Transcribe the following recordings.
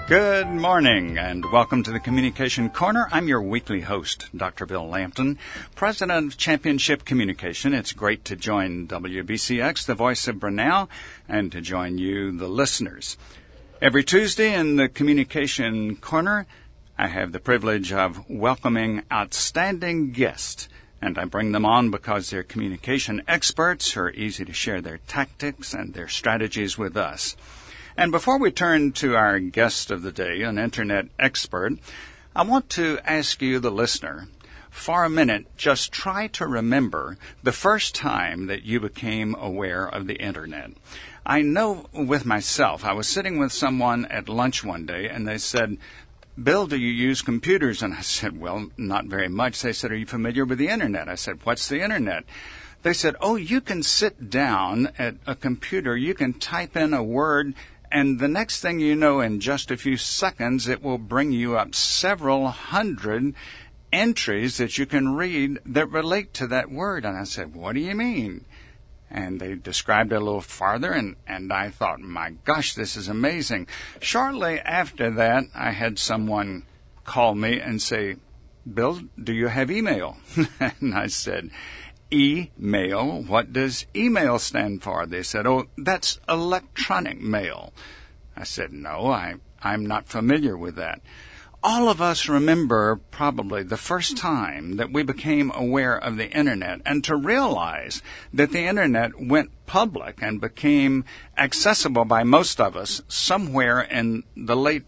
Good morning and welcome to the Communication Corner. I'm your weekly host, Dr. Bill Lampton, president of Championship Communication. It's great to join WBCX, the voice of Brunel, and to join you, the listeners. Every Tuesday in the Communication Corner, I have the privilege of welcoming outstanding guests, and I bring them on because they're communication experts who are easy to share their tactics and their strategies with us. And before we turn to our guest of the day, an Internet expert, I want to ask you, the listener, for a minute, just try to remember the first time that you became aware of the Internet. I know with myself, I was sitting with someone at lunch one day, and they said, "Bill, do you use computers?" And I said, "Well, not very much." They said, "Are you familiar with the Internet?" I said, "What's the Internet?" They said, "Oh, you can sit down at a computer, you can type in a word, and the next thing you know, in just a few seconds, it will bring you up several hundred entries that you can read that relate to that word." And I said, "What do you mean?" And they described it a little farther, and I thought, my gosh, this is amazing. Shortly after that, I had someone call me and say, "Bill, do you have email?" And I said, "Email? What does email stand for?" They said, "Oh, that's electronic mail." I said, "No, I'm not familiar with that." All of us remember probably the first time that we became aware of the Internet, and to realize that the Internet went public and became accessible by most of us somewhere in the late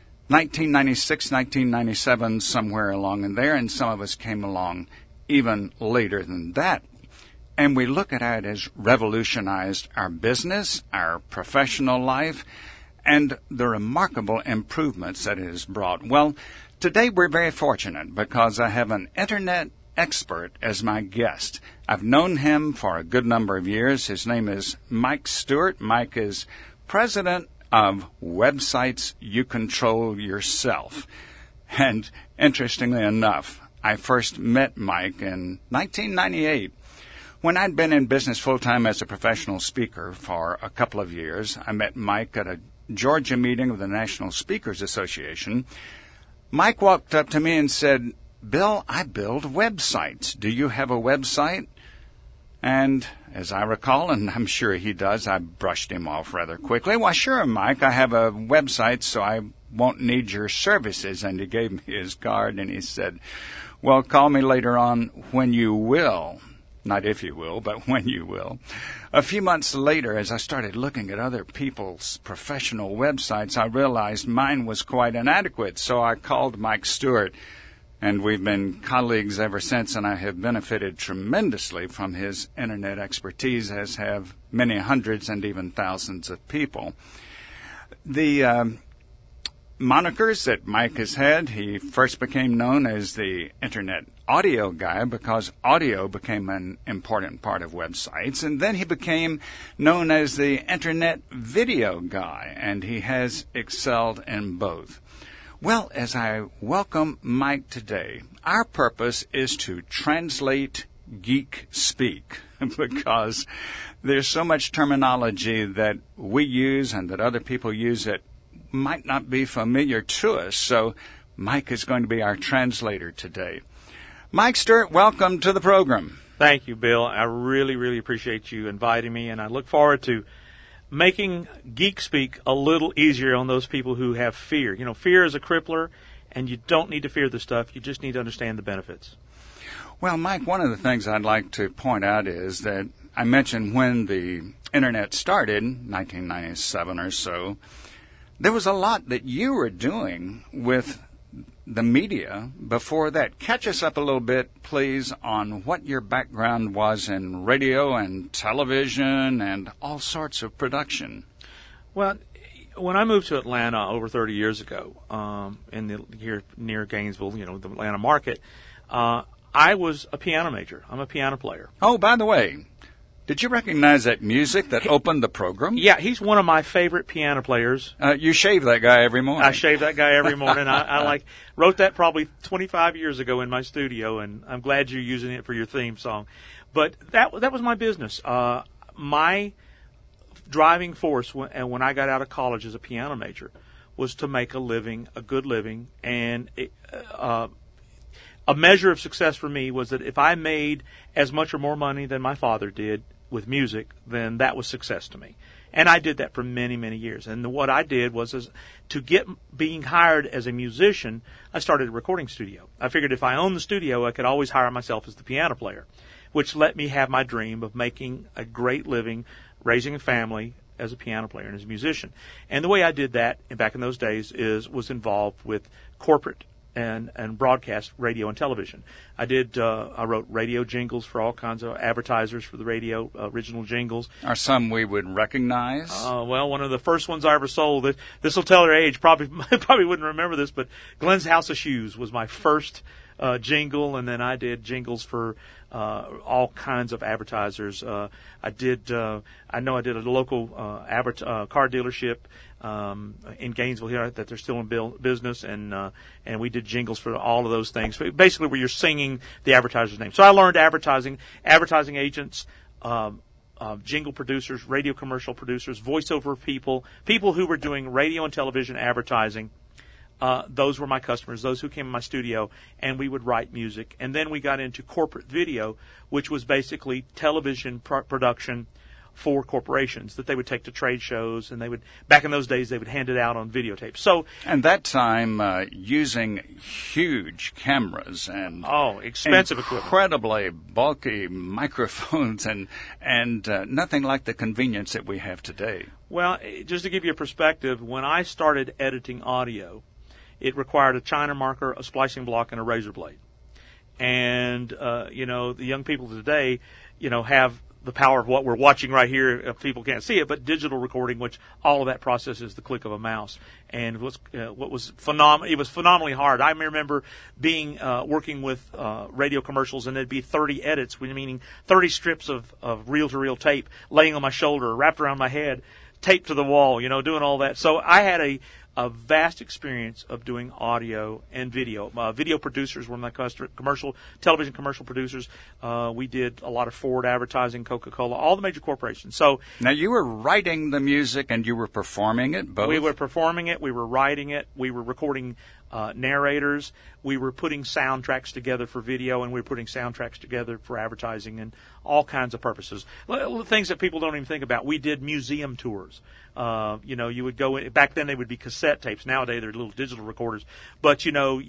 1996, 1997, somewhere along in there, and some of us came along even later than that. And we look at it as revolutionized our business, our professional life, and the remarkable improvements that it has brought. Well, today we're very fortunate because I have an Internet expert as my guest. I've known him for a good number of years. His name is Mike Stewart. Mike is president of Websites You Control Yourself. And interestingly enough, I first met Mike in 1998. When I'd been in business full-time as a professional speaker for a couple of years, I met Mike at a Georgia meeting of the National Speakers Association. Mike walked up to me and said, "Bill, I build websites. Do you have a website?" And as I recall, and I'm sure he does, I brushed him off rather quickly. "Well, sure, Mike, I have a website, so I won't need your services." And he gave me his card, and he said, "Well, call me later on when you will." Not if you will, but when you will. A few months later, as I started looking at other people's professional websites, I realized mine was quite inadequate. So I called Mike Stewart, and we've been colleagues ever since, and I have benefited tremendously from his Internet expertise, as have many hundreds and even thousands of people. The monikers that Mike has had, he first became known as the Internet audio guy because audio became an important part of websites, and then he became known as the Internet video guy, and he has excelled in both. Well, as I welcome Mike today, our purpose is to translate geek speak because there's so much terminology that we use and that other people use that might not be familiar to us, so Mike is going to be our translator today. Mike Stewart, welcome to the program. Thank you, Bill. I really, really appreciate you inviting me, and I look forward to making geek speak a little easier on those people who have fear. You know, fear is a crippler, and you don't need to fear the stuff. You just need to understand the benefits. Well, Mike, one of the things I'd like to point out is that I mentioned when the Internet started, 1997 or so, there was a lot that you were doing with the media before that. Catch us up a little bit, please, on what your background was in radio and television and all sorts of production. Well, when I moved to Atlanta over 30 years ago, here near Gainesville, you know, the Atlanta market, I was a piano major. I'm a piano player. Oh, by the way, did you recognize that music that opened the program? Yeah, he's one of my favorite piano players. You shave that guy every morning. I shave that guy every morning. I wrote that probably 25 years ago in my studio, and I'm glad you're using it for your theme song. But that was my business. My driving force when I got out of college as a piano major was to make a living, a good living, and a measure of success for me was that if I made as much or more money than my father did with music, then that was success to me. And I did that for many, many years. And what I did was to get being hired as a musician, I started a recording studio. I figured if I owned the studio, I could always hire myself as the piano player, which let me have my dream of making a great living, raising a family as a piano player and as a musician. And the way I did that back in those days was involved with corporate and broadcast radio and television. I wrote radio jingles for all kinds of advertisers for the radio, original jingles. Are some we would recognize? Well, one of the first ones I ever sold, this will tell their age, probably wouldn't remember this, but Glenn's House of Shoes was my first jingle, and then I did jingles for all kinds of advertisers. I know I did a local car dealership in Gainesville here that they're still in business, and we did jingles for all of those things. Basically, where you're singing the advertiser's name. So I learned advertising agents, jingle producers, radio commercial producers, voiceover people who were doing radio and television advertising. Those were my customers, those who came in my studio, and we would write music. And then we got into corporate video, which was basically television production for corporations that they would take to trade shows, and back in those days, they would hand it out on videotape. So, and that time, using huge cameras and expensive incredibly bulky microphones, and nothing like the convenience that we have today. Well, just to give you a perspective, when I started editing audio, it required a China marker, a splicing block, and a razor blade. And the young people today, have the power of what we're watching right here. People can't see it, but digital recording, which all of that process is the click of a mouse. And what was phenomenal, it was phenomenally hard. I remember working with radio commercials, and there'd be 30 edits, meaning 30 strips of reel-to-reel tape laying on my shoulder, wrapped around my head, taped to the wall, doing all that. So I had a vast experience of doing audio and video. Video producers were my television commercial producers. We did a lot of Ford advertising, Coca-Cola, all the major corporations. So now you were writing the music and you were performing it, both? We were performing it. We were writing it. We were recording narrators. We were putting soundtracks together for video, and we were putting soundtracks together for advertising and all kinds of purposes. Things that people don't even think about. We did museum tours. You would go in, back then they would be cassette tapes. Nowadays they're little digital recorders. But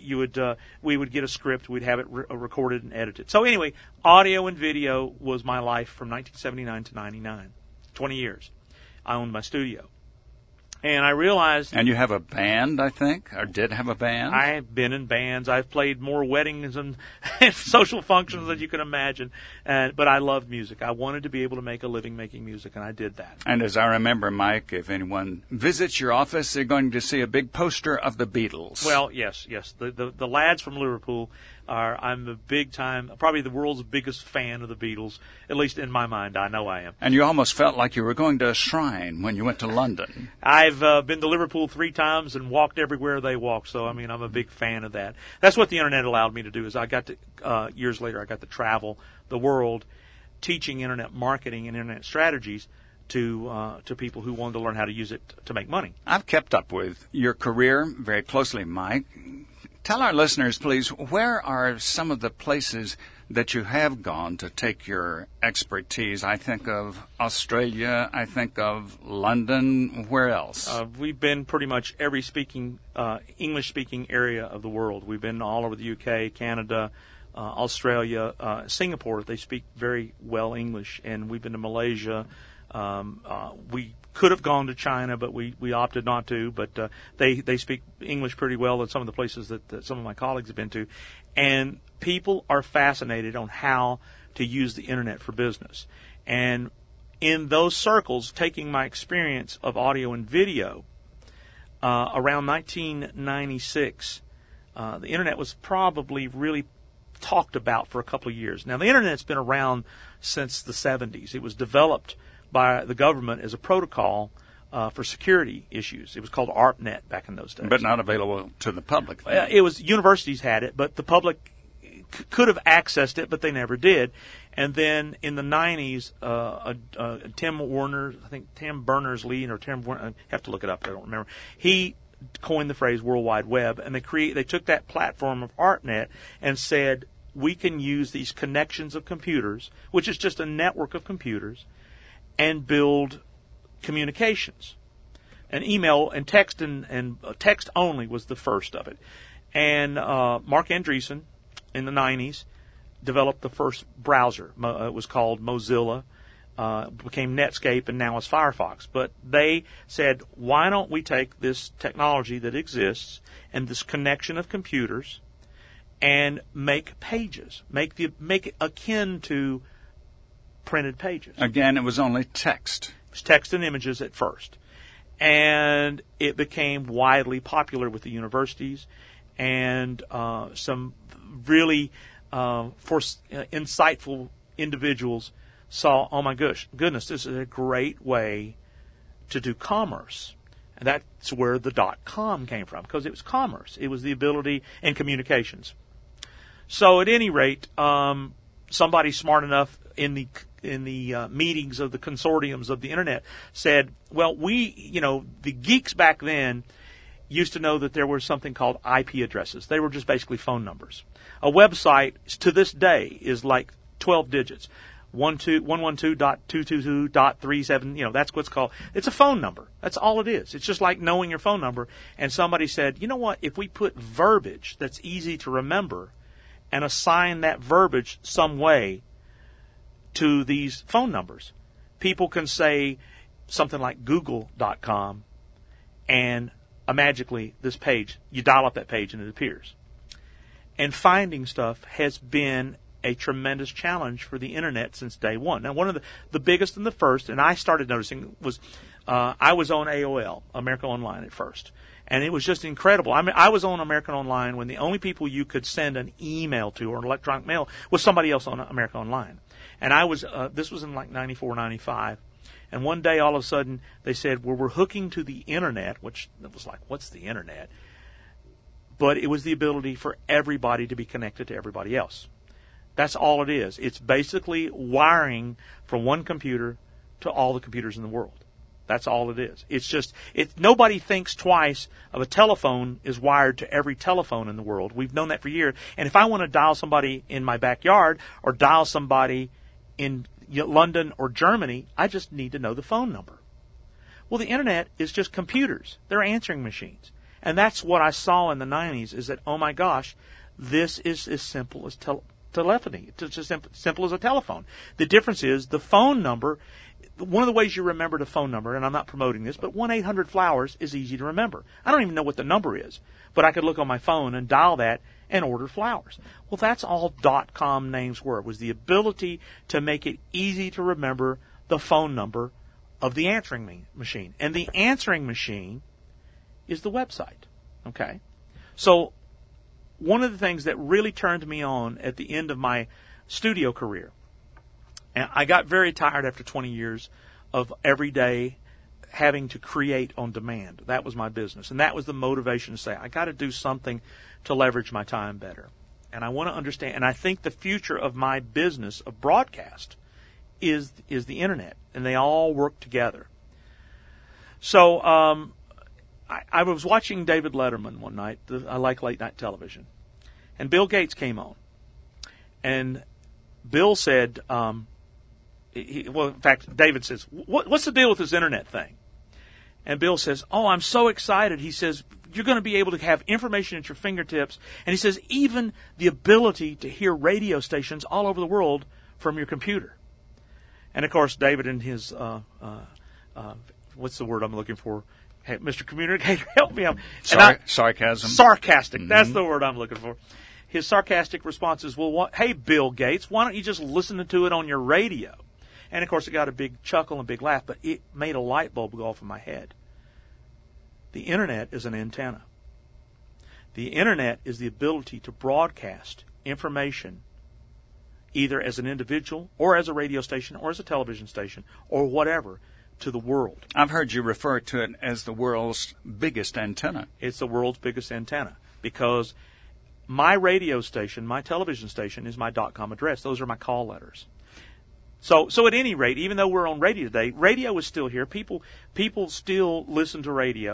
we would get a script, we'd have it recorded and edited. So anyway, audio and video was my life from 1979 to 99. 20 years. I owned my studio. And I realized... And you have a band, I think, or did have a band? I have been in bands. I've played more weddings and social functions than you can imagine. But I loved music. I wanted to be able to make a living making music, and I did that. And as I remember, Mike, if anyone visits your office, they're going to see a big poster of the Beatles. Well, yes. The lads from Liverpool I'm a big time, probably the world's biggest fan of the Beatles, at least in my mind. I know I am. And you almost felt like you were going to a shrine when you went to London. I've been to Liverpool 3 times and walked everywhere they walk, so I'm a big fan of that. That's what the internet allowed me to do. Is I got to years later I got to travel the world, teaching internet marketing and internet strategies to people who wanted to learn how to use it to make money. I've kept up with your career very closely, Mike. Tell our listeners, please, where are some of the places that you have gone to take your expertise? I think of Australia. I think of London. Where else? We've been pretty much every English-speaking area of the world. We've been all over the UK, Canada, Australia, Singapore. They speak very well English. And we've been to Malaysia. We could have gone to China, but we opted not to. But they speak English pretty well in some of the places that some of my colleagues have been to. And people are fascinated on how to use the internet for business. And in those circles, taking my experience of audio and video, around 1996, the internet was probably really talked about for a couple of years. Now, the internet's been around since the 70s. It was developed by the government as a protocol for security issues. It was called ARPANET back in those days. But not available to the public. It was, universities had it, but the public could have accessed it, but they never did. And then in the 90s, Tim Berners-Lee, or Tim Warner, I have to look it up, I don't remember. He coined the phrase World Wide Web, and they took that platform of ArtNet and said, we can use these connections of computers, which is just a network of computers, and build communications. And email and text and text only was the first of it. And Mark Andreessen in the 90s developed the first browser. It was called Mozilla, became Netscape, and now is Firefox. But they said, why don't we take this technology that exists and this connection of computers and make pages, make it akin to printed pages. Again, it was only text. It was text and images at first. And it became widely popular with the universities, and some really insightful individuals saw, oh my goodness, this is a great way to do commerce. And that's where the .com came from, because it was commerce. It was the ability and communications. So at any rate, somebody smart enough in the meetings of the consortiums of the internet said, well, the geeks back then used to know that there was something called IP addresses. They were just basically phone numbers. A website to this day is like 12 digits. 112.222.37, that's what's called. It's a phone number. That's all it is. It's just like knowing your phone number. And somebody said, you know what, if we put verbiage that's easy to remember and assign that verbiage some way to these phone numbers, people can say something like google.com, and magically this page, you dial up that page and it appears. And finding stuff has been a tremendous challenge for the internet since day one. Now, one of the biggest and the first, and I started noticing, was I was on AOL, America Online, at first. And it was just incredible. I mean, I was on American Online when the only people you could send an email to or an electronic mail was somebody else on American Online. And I was, this was in like 94, 95. And one day, all of a sudden, they said, well, we're hooking to the internet, which was like, what's the internet? But it was the ability for everybody to be connected to everybody else. That's all it is. It's basically wiring from one computer to all the computers in the world. That's all it is. It's just, nobody thinks twice of a telephone is wired to every telephone in the world. We've known that for years. And if I want to dial somebody in my backyard or dial somebody in London or Germany, I just need to know the phone number. Well, the internet is just computers. They're answering machines. And that's what I saw in the 90s, is that, oh my gosh, this is as simple as telephony. It's just simple as a telephone. The difference is the phone number. One of the ways you remember the phone number, and I'm not promoting this, but 1-800-FLOWERS is easy to remember. I don't even know what the number is, but I could look on my phone and dial that and order flowers. Well, that's all .com names were. It was the ability to make it easy to remember the phone number of the answering machine. And the answering machine is the website. Okay? So one of the things that really turned me on at the end of my studio career, and I got very tired after 20 years of every day having to create on demand. That was my business. And that was the motivation to say, I got to do something to leverage my time better. And I want to understand, and I think the future of my business of broadcast is the internet. And they all work together. So I was watching David Letterman one night. I like late night television. And Bill Gates came on. And Bill said, in fact, David says, what's the deal with this internet thing? And Bill says, oh, I'm so excited. He says, you're going to be able to have information at your fingertips. And he says, even the ability to hear radio stations all over the world from your computer. And, of course, David and his, what's the word I'm looking for? Hey, Mr. Communicator, help me out. Sarcasm. Sarcastic. Mm-hmm. That's the word I'm looking for. His sarcastic response is, well, hey, Bill Gates, why don't you just listen to it on your radio? And, of course, it got a big chuckle and a big laugh, but it made a light bulb go off in my head. The Internet is an antenna. The Internet is the ability to broadcast information either as an individual or as a radio station or as a television station or whatever to the world. I've heard you refer to it as the world's biggest antenna. It's the world's biggest antenna because my radio station, my television station is my .com address. Those are my call letters. So at any rate, even though we're on radio today, radio is still here. People still listen to radio,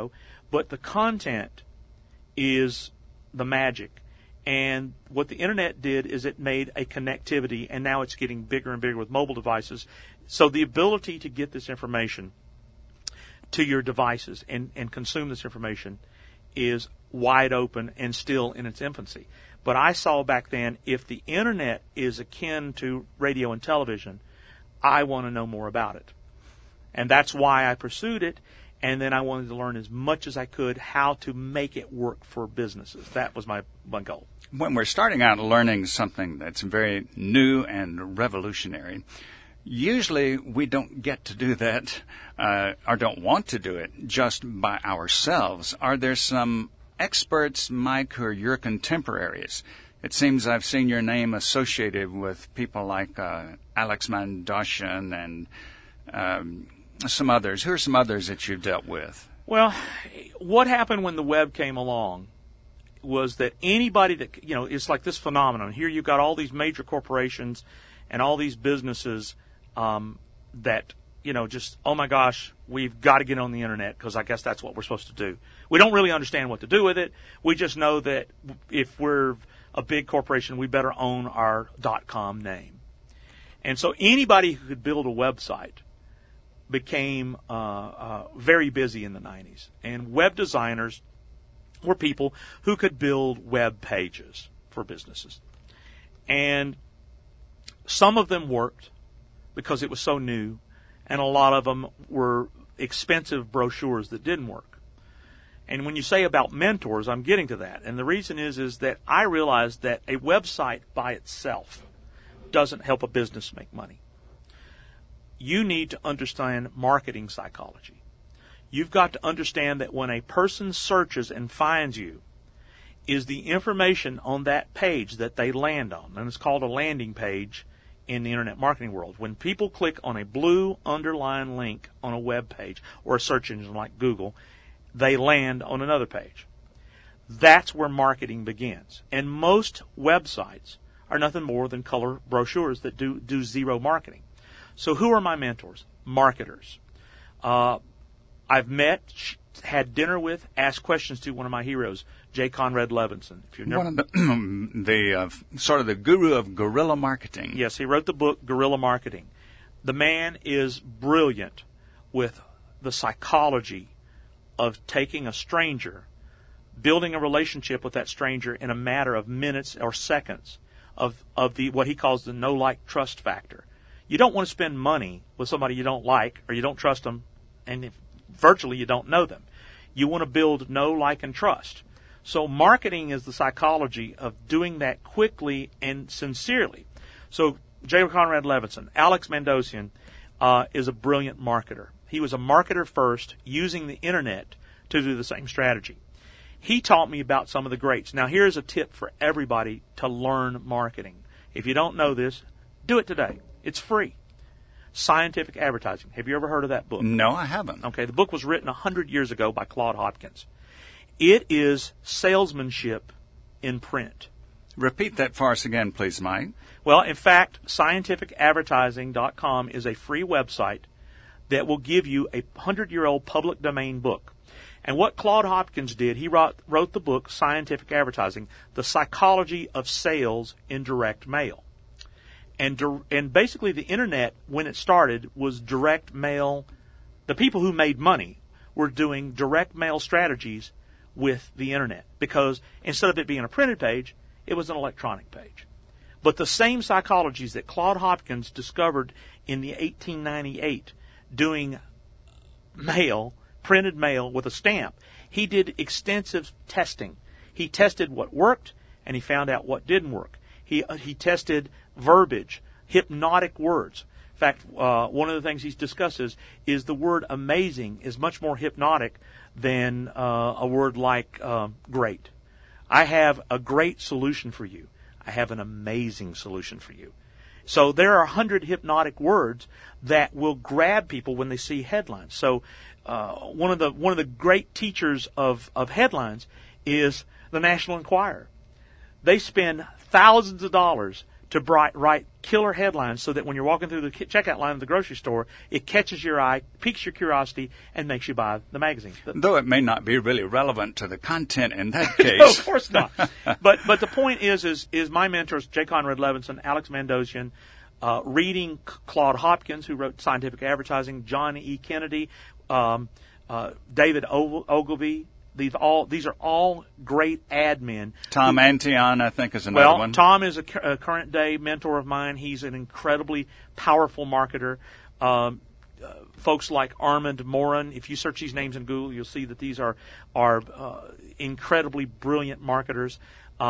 but the content is the magic. And what the internet did is it made a connectivity, and now it's getting bigger and bigger with mobile devices. So the ability to get this information to your devices and consume this information is wide open and still in its infancy. But I saw back then, if the internet is akin to radio and television, I want to know more about it. And that's why I pursued it. And then I wanted to learn as much as I could how to make it work for businesses. That was my goal. When we're starting out learning something that's very new and revolutionary, usually we don't get to do that or don't want to do it just by ourselves. Are there some experts, Mike, who are your contemporaries? It seems I've seen your name associated with people like Alex Mandossian and some others. Who are some others that you've dealt with? Well, what happened when the web came along was that anybody that, it's like this phenomenon. Here you've got all these major corporations and all these businesses that, just, oh my gosh, we've got to get on the internet because I guess that's what we're supposed to do. We don't really understand what to do with it. We just know that if we're a big corporation, we better own our .com name. And so anybody who could build a website became very busy in the 90s. And web designers were people who could build web pages for businesses. And some of them worked because it was so new, and a lot of them were expensive brochures that didn't work. And when you say about mentors, I'm getting to that. And the reason is that I realized that a website by itself doesn't help a business make money. You need to understand marketing psychology. You've got to understand that when a person searches and finds you, is the information on that page that they land on. And it's called a landing page in the internet marketing world. When people click on a blue underlined link on a web page or a search engine like Google, they land on another page. That's where marketing begins. And most websites are nothing more than color brochures that do zero marketing. So who are my mentors? Marketers. I've met, had dinner with, asked questions to one of my heroes, J. Conrad Levinson. If you've never, one of the sort of the guru of guerrilla marketing. Yes, he wrote the book Guerrilla Marketing. The man is brilliant with the psychology of taking a stranger, building a relationship with that stranger in a matter of minutes or seconds of the what he calls the know, like, trust factor. You don't want to spend money with somebody you don't like or you don't trust them, and virtually you don't know them. You want to build know, like, and trust. So marketing is the psychology of doing that quickly and sincerely. So J. Conrad Levinson, Alex Mandossian is a brilliant marketer. He was a marketer first, using the internet to do the same strategy. He taught me about some of the greats. Now here's a tip for everybody to learn marketing. If you don't know this, do it today. It's free. Scientific Advertising. Have you ever heard of that book? No, I haven't. Okay, the book was written 100 years ago by Claude Hopkins. It is salesmanship in print. Repeat that for us again, please, Mike. Well, in fact, scientificadvertising.com is a free website that will give you a 100-year-old public domain book. And what Claude Hopkins did, he wrote the book Scientific Advertising, The Psychology of Sales in Direct Mail. And basically the internet, when it started, was direct mail. The people who made money were doing direct mail strategies with the internet, because instead of it being a printed page, it was an electronic page. But the same psychologies that Claude Hopkins discovered in the 1898 doing mail, printed mail with a stamp, he did extensive testing. He tested what worked, and he found out what didn't work. He tested verbiage, hypnotic words. In fact, one of the things he discusses is the word amazing is much more hypnotic than a word like great. I have a great solution for you. I have an amazing solution for you. So there are 100 hypnotic words that will grab people when they see headlines. So one of the great teachers of headlines is the National Enquirer. They spend thousands of dollars to write killer headlines so that when you're walking through the checkout line of the grocery store, it catches your eye, piques your curiosity, and makes you buy the magazine. Though it may not be really relevant to the content in that No, case. of course not. But the point is my mentors, J. Conrad Levinson, Alex Mandossian, reading Claude Hopkins, who wrote Scientific Advertising, John E. Kennedy, David Ogilvy. These are all great admin. Tom Antion, I think, is another one. Tom is a current day mentor of mine. He's an incredibly powerful marketer. Folks like Armand Morin, if you search these names in Google, you'll see that these are incredibly brilliant marketers.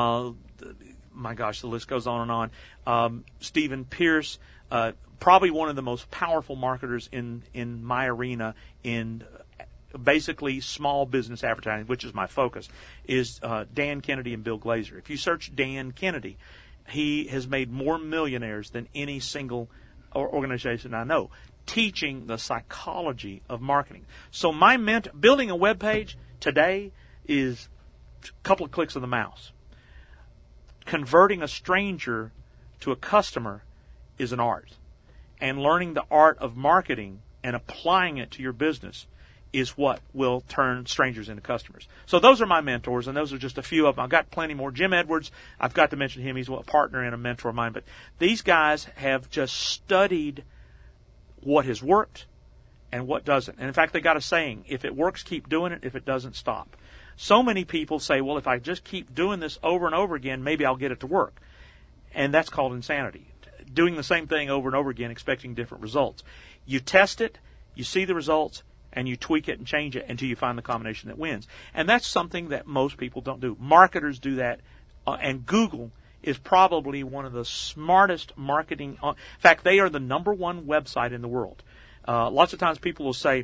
My gosh, the list goes on and on. Stephen Pierce, probably one of the most powerful marketers in my arena in basically small business advertising, which is my focus, is Dan Kennedy and Bill Glazer. If you search Dan Kennedy, he has made more millionaires than any single organization I know, teaching the psychology of marketing. So building a web page today is a couple of clicks of the mouse. Converting a stranger to a customer is an art. And learning the art of marketing and applying it to your business is what will turn strangers into customers. So those are my mentors, and those are just a few of them. I've got plenty more. Jim Edwards, I've got to mention him. He's a partner and a mentor of mine. But these guys have just studied what has worked and what doesn't. And in fact, they got a saying, if it works, keep doing it. If it doesn't, stop. So many people say, well, if I just keep doing this over and over again, maybe I'll get it to work. And that's called insanity. Doing the same thing over and over again, expecting different results. You test it, you see the results, and you tweak it and change it until you find the combination that wins. And that's something that most people don't do. Marketers do that, and Google is probably one of the smartest marketing. In fact, they are the number one website in the world. Lots of times people will say,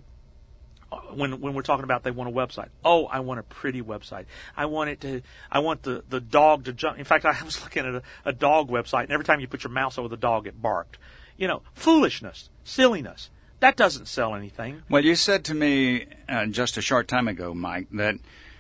when we're talking about they want a website, oh, I want a pretty website. I want the dog to jump. In fact, I was looking at a dog website, and every time you put your mouse over the dog, it barked. Foolishness, silliness. That doesn't sell anything. Well, you said to me just a short time ago, Mike, that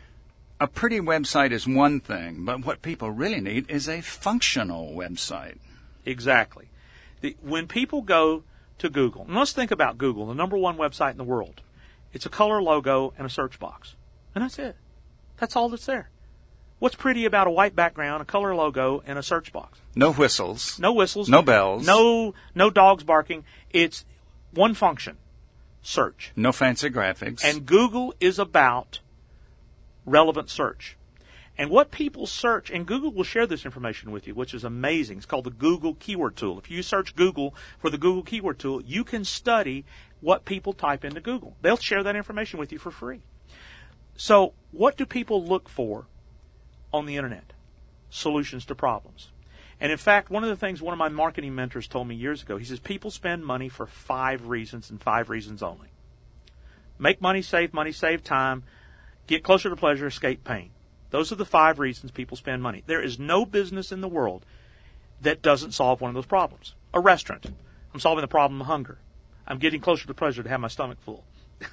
a pretty website is one thing, but what people really need is a functional website. Exactly. When people go to Google, and let's think about Google, the number one website in the world. It's a color logo and a search box. And that's it. That's all that's there. What's pretty about a white background, a color logo, and a search box? No whistles. No whistles. No bells. No dogs barking. It's one function, search. No fancy graphics. And Google is about relevant search. And what people search, and Google will share this information with you, which is amazing. It's called the Google Keyword Tool. If you search Google for the Google Keyword Tool, you can study what people type into Google. They'll share that information with you for free. So what do people look for on the Internet? Solutions to problems. And in fact, one of the things one of my marketing mentors told me years ago, he says, people spend money for 5 reasons and 5 reasons only. Make money, save time, get closer to pleasure, escape pain. Those are the 5 reasons people spend money. There is no business in the world that doesn't solve one of those problems. A restaurant. I'm solving the problem of hunger. I'm getting closer to pleasure to have my stomach full.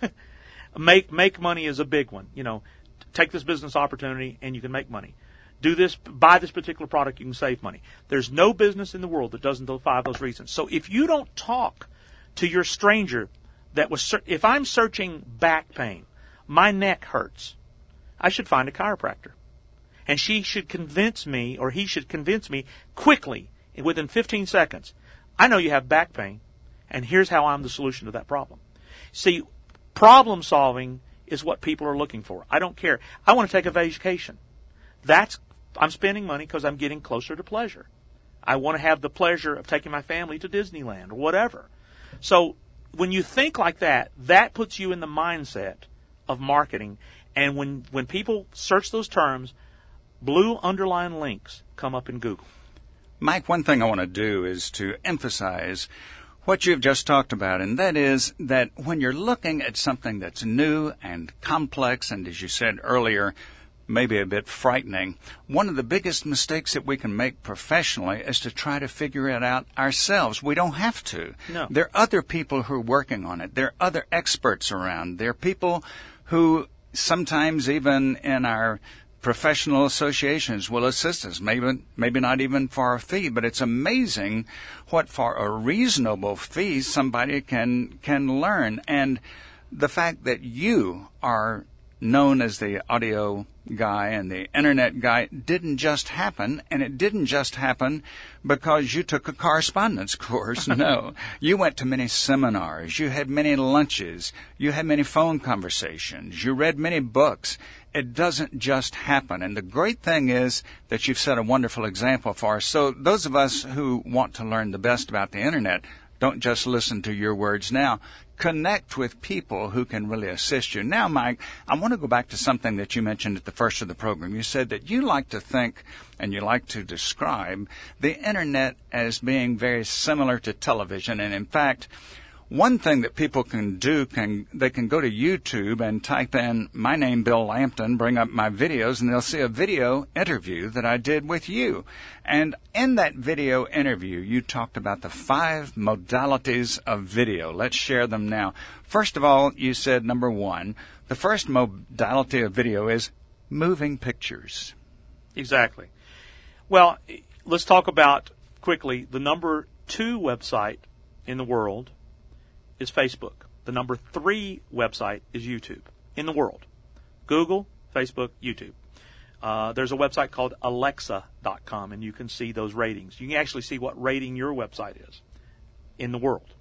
Make money is a big one. Take this business opportunity and you can make money. Do this, buy this particular product, you can save money. There's no business in the world that doesn't do 5 of those reasons. So if you don't talk to your stranger if I'm searching back pain, my neck hurts, I should find a chiropractor. And she should convince me, or he should convince me quickly, within 15 seconds, I know you have back pain, and here's how I'm the solution to that problem. See, problem solving is what people are looking for. I don't care. I want to take a vacation. I'm spending money because I'm getting closer to pleasure. I want to have the pleasure of taking my family to Disneyland or whatever. So when you think like that, that puts you in the mindset of marketing. And when people search those terms, blue underline links come up in Google. Mike, one thing I want to do is to emphasize what you've just talked about, and that is that when you're looking at something that's new and complex, and as you said earlier, maybe a bit frightening, one of the biggest mistakes that we can make professionally is to try to figure it out ourselves. We don't have to. No. There are other people who are working on it. There are other experts around. There are people who sometimes even in our professional associations will assist us, maybe not even for a fee, but it's amazing what for a reasonable fee somebody can learn. And the fact that you are known as the audio guy and the internet guy didn't just happen, and it didn't just happen because you took a correspondence course. No. You went to many seminars, you had many lunches, you had many phone conversations, you read many books. It doesn't just happen. And the great thing is that you've set a wonderful example for us. So those of us who want to learn the best about the internet, don't just listen to your words now. Connect with people who can really assist you. Now, Mike, I want to go back to something that you mentioned at the first of the program. You said that you like to think and you like to describe the internet as being very similar to television. And in fact, one thing that people can do, they can go to YouTube and type in my name, Bill Lampton, bring up my videos, and they'll see a video interview that I did with you. And in that video interview, you talked about the 5 modalities of video. Let's share them now. First of all, you said, number 1, the first modality of video is moving pictures. Exactly. Well, let's talk about, quickly, the number 2 website in the world is Facebook. The number 3 website is YouTube in the world. Google, Facebook, YouTube. There's a website called Alexa.com, and you can see those ratings. You can actually see what rating your website is in the world.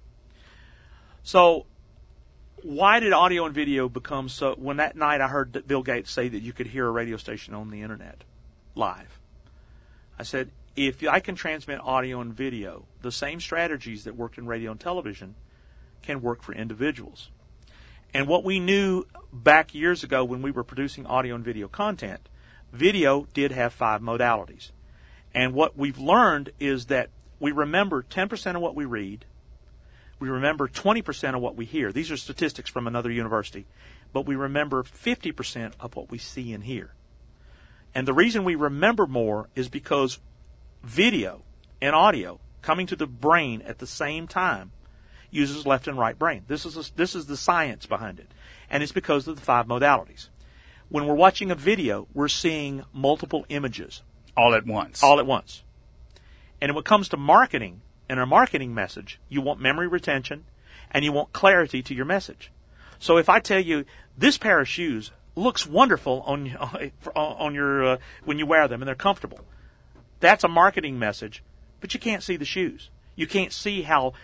So why did audio and video become so... When that night I heard Bill Gates say that you could hear a radio station on the internet live, I said, if I can transmit audio and video, the same strategies that worked in radio and television can work for individuals. And what we knew back years ago when we were producing audio and video content, video did have 5 modalities. And what we've learned is that we remember 10% of what we read, we remember 20% of what we hear. These are statistics from another university. But we remember 50% of what we see and hear. And the reason we remember more is because video and audio coming to the brain at the same time uses left and right brain. This is the science behind it. And it's because of the 5 modalities. When we're watching a video, we're seeing multiple images. All at once. All at once. And when it comes to marketing, and a marketing message, you want memory retention, and you want clarity to your message. So if I tell you, this pair of shoes looks wonderful on your when you wear them, and they're comfortable, that's a marketing message, but you can't see the shoes. You can't see how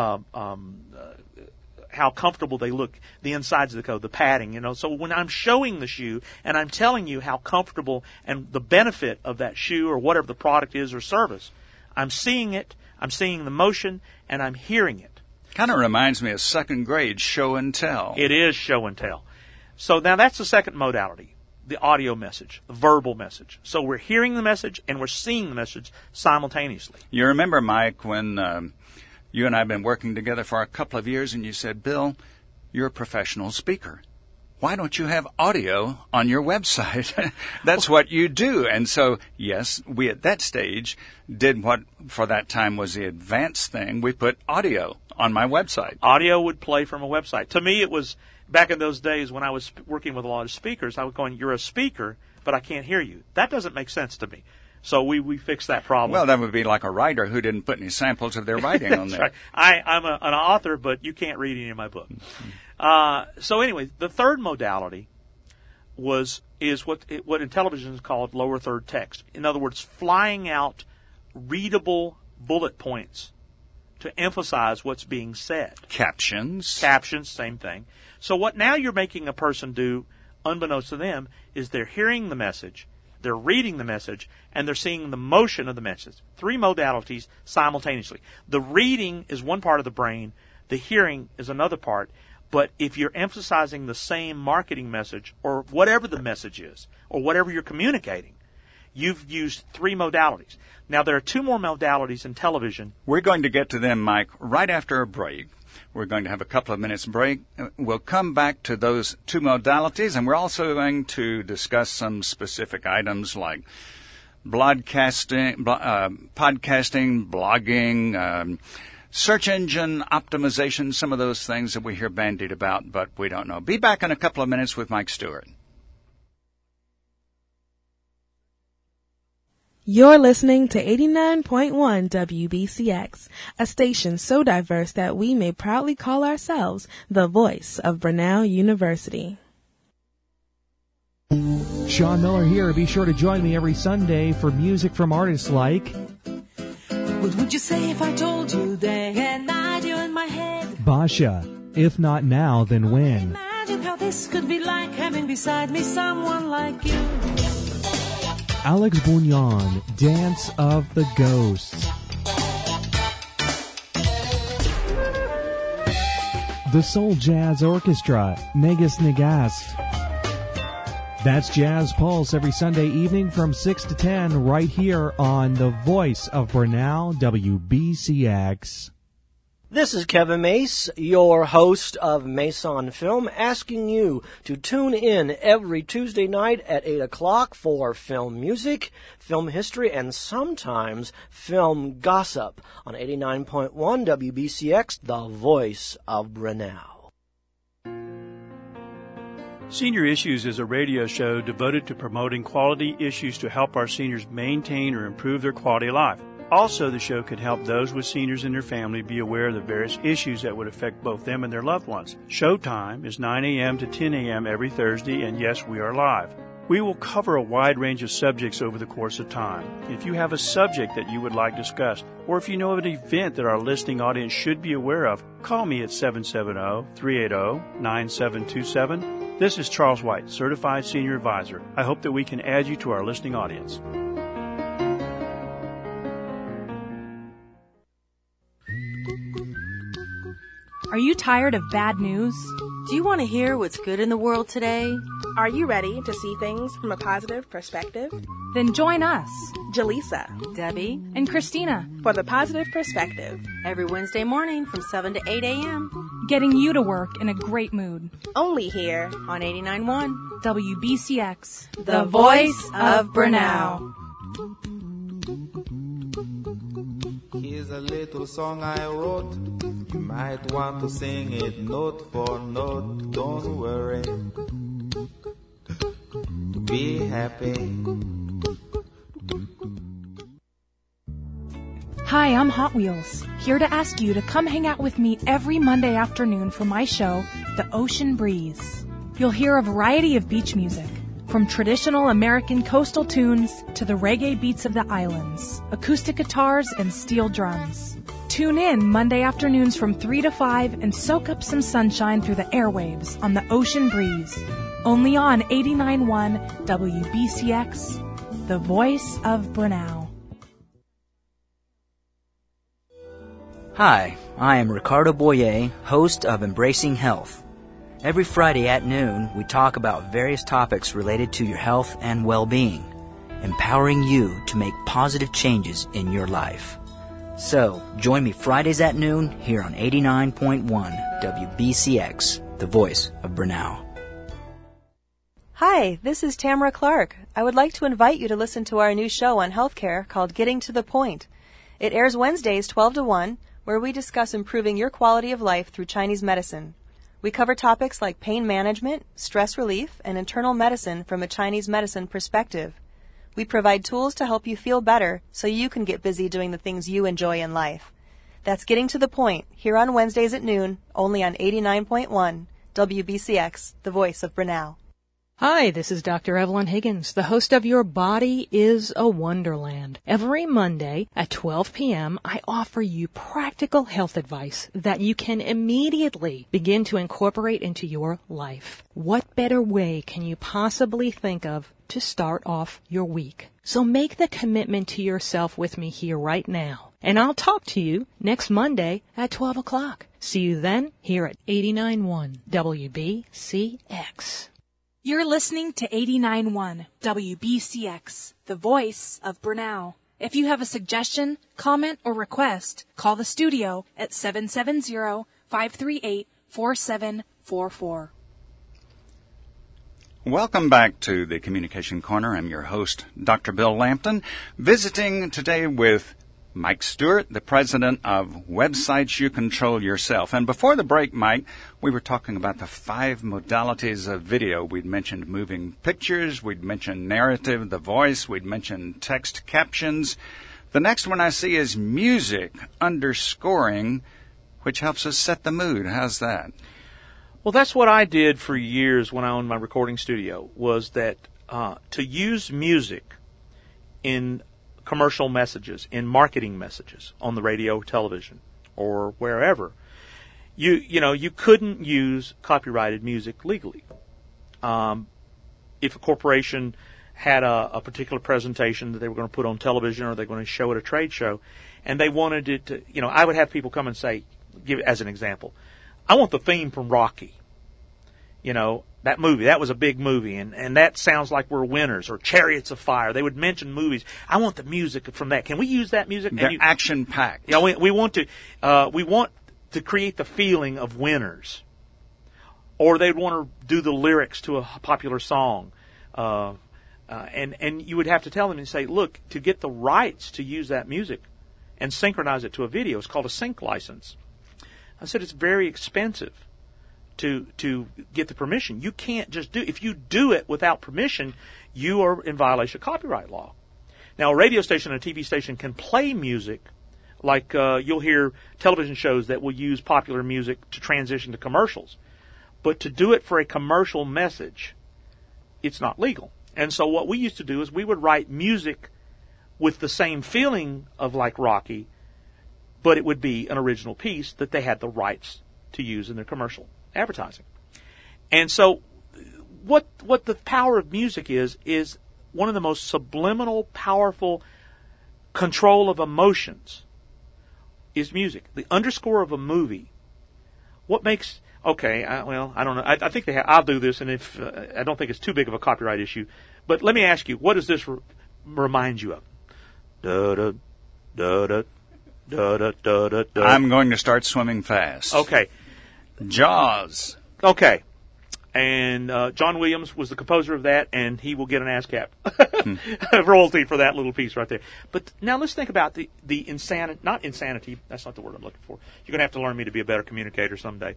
comfortable they look, the insides of the coat, the padding, So when I'm showing the shoe and I'm telling you how comfortable and the benefit of that shoe or whatever the product is or service, I'm seeing it, I'm seeing the motion, and I'm hearing it. Kind of reminds me of second grade show and tell. It is show and tell. So now that's the second modality, the audio message, the verbal message. So we're hearing the message and we're seeing the message simultaneously. You remember, Mike, when you and I have been working together for a couple of years, and you said, Bill, you're a professional speaker. Why don't you have audio on your website? That's what you do. And so, yes, we at that stage did what for that time was the advanced thing. We put audio on my website. Audio would play from a website. To me, it was back in those days when I was working with a lot of speakers, I was going, you're a speaker, but I can't hear you. That doesn't make sense to me. So we fixed that problem. Well, that would be like a writer who didn't put any samples of their writing on there. Right. I'm an author, but you can't read any of my book. So anyway, the third modality is what in television is called lower third text. In other words, flying out readable bullet points to emphasize what's being said. Captions, same thing. So what now you're making a person do, unbeknownst to them, is they're hearing the message, they're reading the message, and they're seeing the motion of the message. 3 modalities simultaneously. The reading is one part of the brain, the hearing is another part, but if you're emphasizing the same marketing message, or whatever the message is, or whatever you're communicating, you've used 3 modalities. Now, there are 2 more modalities in television. We're going to get to them, Mike, right after a break. We're going to have a couple of minutes break. We'll come back to those 2 modalities, and we're also going to discuss some specific items like podcasting, blogging, search engine optimization, some of those things that we hear bandied about, but we don't know. Be back in a couple of minutes with Mike Stewart. You're listening to 89.1 WBCX, a station so diverse that we may proudly call ourselves the voice of Brenau University. Sean Miller here. Be sure to join me every Sunday for music from artists like... What would you say if I told you day and night you're in my head? Basha, If Not Now, Then When? Imagine how this could be like having beside me someone like you. Alex Bugnon, Dance of the Ghosts. The Soul Jazz Orchestra, Negus Negast. That's Jazz Pulse every Sunday evening from 6 to 10 right here on the Voice of Brenau, WBCX. This is Kevin Mace, your host of Mace on Film, asking you to tune in every Tuesday night at 8 o'clock for film music, film history, and sometimes film gossip on 89.1 WBCX, the Voice of Brenau. Senior Issues is a radio show devoted to promoting quality issues to help our seniors maintain or improve their quality of life. Also, the show could help those with seniors in their family be aware of the various issues that would affect both them and their loved ones. Showtime is 9 a.m. to 10 a.m. every Thursday, and yes, we are live. We will cover a wide range of subjects over the course of time. If you have a subject that you would like discussed, or if you know of an event that our listening audience should be aware of, call me at 770-380-9727. This is Charles White, Certified Senior Advisor. I hope that we can add you to our listening audience. Are you tired of bad news? Do you want to hear what's good in the world today? Are you ready to see things from a positive perspective? Then join us, Jaleesa, Debbie, and Christina, for the Positive Perspective. Every Wednesday morning from 7 to 8 a.m. Getting you to work in a great mood. Only here on 89.1 WBCX, the Voice of Brenau. Here's a little song I wrote. You might want to sing it note for note. Don't worry. Be happy. Hi, I'm Hot Wheels, here to ask you to come hang out with me every Monday afternoon for my show, The Ocean Breeze. You'll hear a variety of beach music, from traditional American coastal tunes to the reggae beats of the islands, acoustic guitars and steel drums. Tune in Monday afternoons from 3 to 5 and soak up some sunshine through the airwaves on The Ocean Breeze, only on 89.1 WBCX, the Voice of Brenau. Hi, I am Ricardo Boyer, host of Embracing Health. Every Friday at noon, we talk about various topics related to your health and well-being, empowering you to make positive changes in your life. So, join me Fridays at noon here on 89.1 WBCX, the Voice of Brenau. Hi, this is Tamara Clark. I would like to invite you to listen to our new show on healthcare called Getting to the Point. It airs Wednesdays 12 to 1, where we discuss improving your quality of life through Chinese medicine. We cover topics like pain management, stress relief, and internal medicine from a Chinese medicine perspective. We provide tools to help you feel better so you can get busy doing the things you enjoy in life. That's Getting to the Point, here on Wednesdays at noon, only on 89.1 WBCX, the Voice of Brenau. Hi, this is Dr. Evelyn Higgins, the host of Your Body is a Wonderland. Every Monday at 12 p.m., I offer you practical health advice that you can immediately begin to incorporate into your life. What better way can you possibly think of to start off your week? So make the commitment to yourself with me here right now. And I'll talk to you next Monday at 12 o'clock. See you then here at 89.1 WBCX. You're listening to 89.1 WBCX, the Voice of Brenau. If you have a suggestion, comment, or request, call the studio at 770-538-4744. Welcome back to the Communication Corner. I'm your host, Dr. Bill Lampton, visiting today with Mike Stewart, the president of Websites You Control Yourself. And before the break, Mike, we were talking about the 5 modalities of video. We'd mentioned moving pictures, we'd mentioned narrative, the voice, we'd mentioned text captions. The next one I see is music, underscoring, which helps us set the mood. How's that? Well, that's what I did for years when I owned my recording studio, was that to use music in commercial messages, in marketing messages on the radio, television, or wherever. You couldn't use copyrighted music legally. If a corporation had a particular presentation that they were going to put on television or they're going to show at a trade show, and they wanted it to, I would have people come and say, give as an example, I want the theme from Rocky. That movie, that was a big movie, and that sounds like we're winners, or Chariots of Fire. They would mention movies. I want the music from that. Can we use that music? They're action-packed. Yeah, we want to create the feeling of winners. Or they'd want to do the lyrics to a popular song. And you would have to tell them and say, look, to get the rights to use that music and synchronize it to a video, it's called a sync license. I said it's very expensive to get the permission. You can't just if you do it without permission, you are in violation of copyright law. Now, a radio station and a TV station can play music, like you'll hear television shows that will use popular music to transition to commercials. But to do it for a commercial message, it's not legal. And so what we used to do is we would write music with the same feeling of like Rocky, but it would be an original piece that they had the rights to use in their commercial advertising. And so what the power of music is one of the most subliminal, powerful control of emotions is music. The underscore of a movie. What makes... Okay, I don't know. I think I'll do this, and if I don't think it's too big of a copyright issue. But let me ask you, what does this remind you of? Da da da da da da da da. I'm going to start swimming fast. Okay. Jaws. Okay. And John Williams was the composer of that, and he will get an ASCAP royalty for that little piece right there. But now let's think about the not insanity, that's not the word I'm looking for. You're going to have to learn me to be a better communicator someday.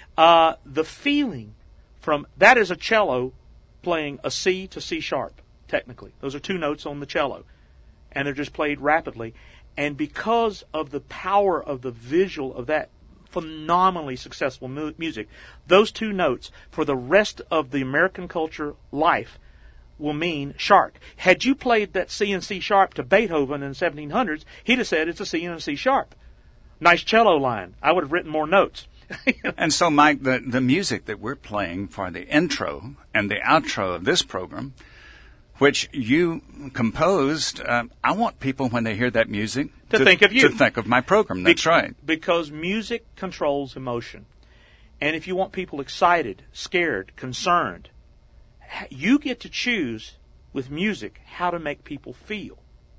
The feeling from, that is a cello playing a C to C sharp, technically. Those are 2 notes on the cello, and they're just played rapidly. And because of the power of the visual of that phenomenally successful music, those 2 notes for the rest of the American culture life will mean shark. Had you played that C and C sharp to Beethoven in the 1700s, he'd have said it's a C and a C sharp. Nice cello line. I would have written more notes. And so, Mike, the music that we're playing for the intro and the outro of this program, which you composed, I want people, when they hear that music, to think of you. To think of my program. That's right. Because music controls emotion. And if you want people excited, scared, concerned, you get to choose with music how to make people feel.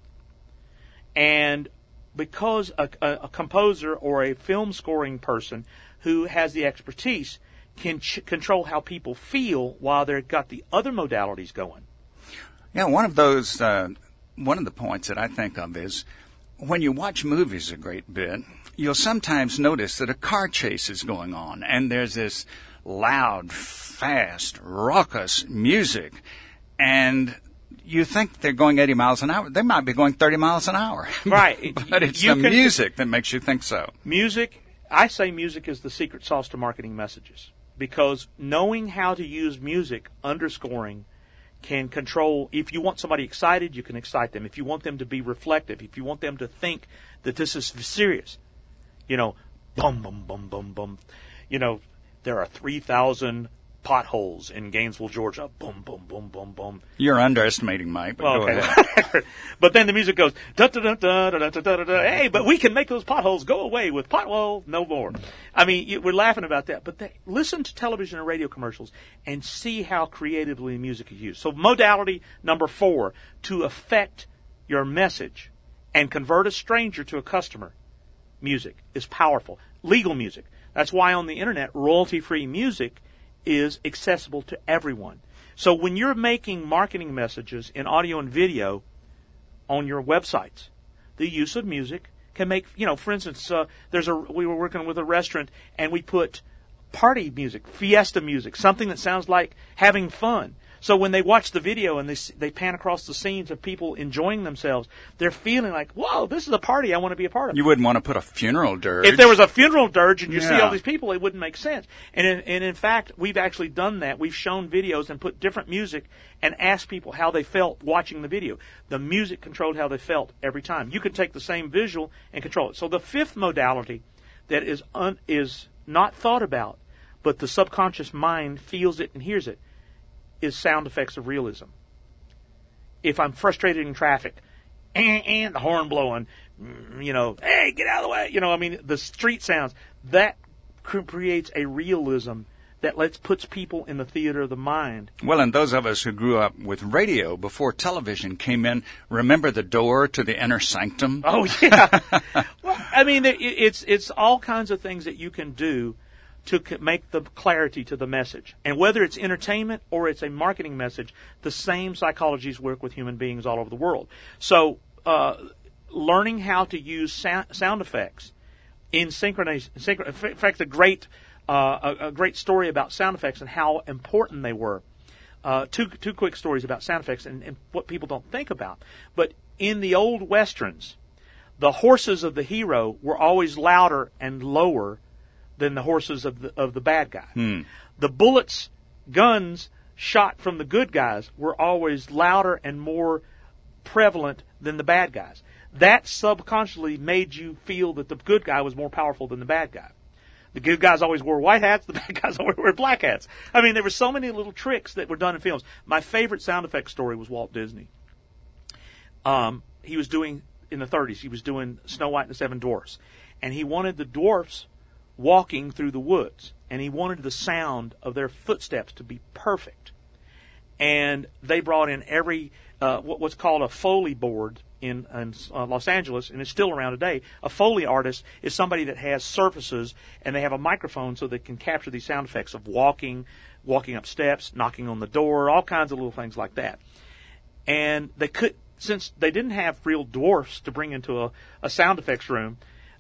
And because a composer or a film scoring person who has the expertise can control how people feel while they've got the other modalities going. Yeah, one of the points that I think of is when you watch movies a great bit, you'll sometimes notice that a car chase is going on, and there's this loud, fast, raucous music, and you think they're going 80 miles an hour. They might be going 30 miles an hour. Right. But it's the music that makes you think so. Music, I say music is the secret sauce to marketing messages, because knowing how to use music, underscoring, can control. If you want somebody excited, you can excite them. If you want them to be reflective, if you want them to think that this is serious, bum, bum, bum, bum, bum. There are 3,000 potholes in Gainesville, Georgia. Boom, boom, boom, boom, boom. You're underestimating, Mike, but go ahead. But then the music goes, da, da, da, da, da, da, da, da. Hey, but we can make those potholes go away with pothole no more. I mean, we're laughing about that, but listen to television and radio commercials and see how creatively music is used. So modality number 4, to affect your message and convert a stranger to a customer, music is powerful. Legal music. That's why on the internet, royalty-free music is accessible to everyone. So when you're making marketing messages in audio and video on your websites, the use of music can make, for instance, we were working with a restaurant and we put party music, fiesta music, something that sounds like having fun. So when they watch the video and they pan across the scenes of people enjoying themselves, they're feeling like, whoa, this is a party I want to be a part of. You wouldn't want to put a funeral dirge. If there was a funeral dirge and you see all these people, it wouldn't make sense. And in fact, we've actually done that. We've shown videos and put different music and asked people how they felt watching the video. The music controlled how they felt every time. You can take the same visual and control it. So the fifth modality that is not thought about, but the subconscious mind feels it and hears it, is sound effects of realism. If I'm frustrated in traffic, and the horn blowing, hey, get out of the way, the street sounds, that creates a realism that puts people in the theater of the mind. Well, and those of us who grew up with radio before television came in, remember the door to the inner sanctum? Oh, yeah. Well, it's all kinds of things that you can do to make the clarity to the message. And whether it's entertainment or it's a marketing message, the same psychologies work with human beings all over the world. So learning how to use sound effects in synchronization. In fact, a great story about sound effects and how important they were. Two quick stories about sound effects and what people don't think about. But in the old Westerns, the horses of the hero were always louder and lower than the horses of the bad guy. The bullets, guns shot from the good guys were always louder and more prevalent than the bad guys. That subconsciously made you feel that the good guy was more powerful than the bad guy. The good guys always wore white hats, the bad guys always wore black hats. There were so many little tricks that were done in films. My favorite sound effects story was Walt Disney. He was doing, in the 30s, he was doing Snow White and the Seven Dwarfs. And he wanted the dwarfs walking through the woods, and he wanted the sound of their footsteps to be perfect. And they brought in what's called a Foley board in Los Angeles, and it's still around today. A Foley artist is somebody that has surfaces, and they have a microphone so they can capture these sound effects of walking up steps, knocking on the door, all kinds of little things like that. And since they didn't have real dwarfs to bring into a sound effects room,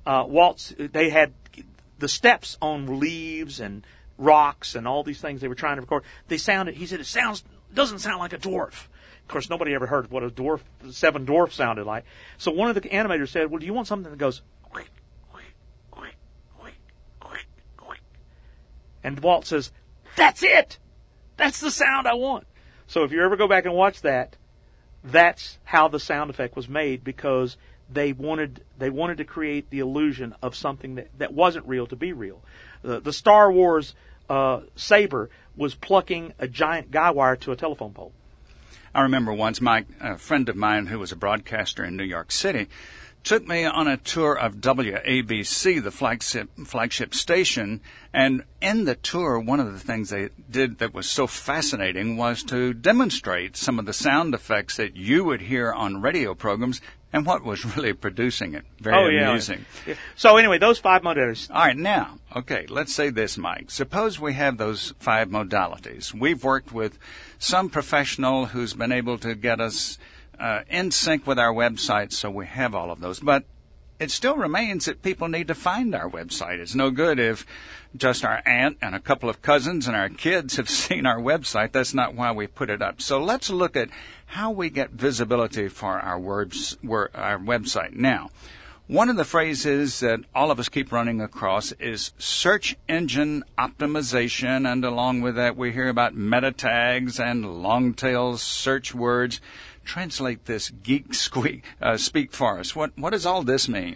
they had the steps on leaves and rocks and all these things they were trying to record. He said, it doesn't sound like a dwarf. Of course, nobody ever heard what seven dwarfs sounded like. So one of the animators said, well, do you want something that goes, quick, quick, quick, quick, quick, quick? And Walt says, that's it. That's the sound I want. So if you ever go back and watch that, that's how the sound effect was made, because they wanted to create the illusion of something that wasn't real to be real. The Star Wars saber was plucking a giant guy wire to a telephone pole. I remember once a friend of mine who was a broadcaster in New York City took me on a tour of WABC, the flagship station, and in the tour, one of the things they did that was so fascinating was to demonstrate some of the sound effects that you would hear on radio programs and what was really producing it. Very amusing. Yeah. So anyway, those 5 modalities. All right, now, okay, let's say this, Mike. Suppose we have those 5 modalities. We've worked with some professional who's been able to get us in sync with our website, so we have all of those. But it still remains that people need to find our website. It's no good if just our aunt and a couple of cousins and our kids have seen our website. That's not why we put it up. So let's look at how we get visibility for our website. Now, one of the phrases that all of us keep running across is search engine optimization, and along with that we hear about meta tags and long-tail search words. Translate this geek speak for us. What does all this mean?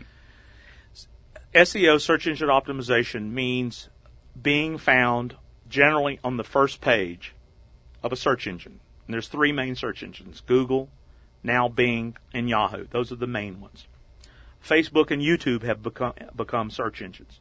SEO, search engine optimization, means being found generally on the first page of a search engine. And there's 3 main search engines: Google, now Bing, and Yahoo. Those are the main ones. Facebook and YouTube have become search engines.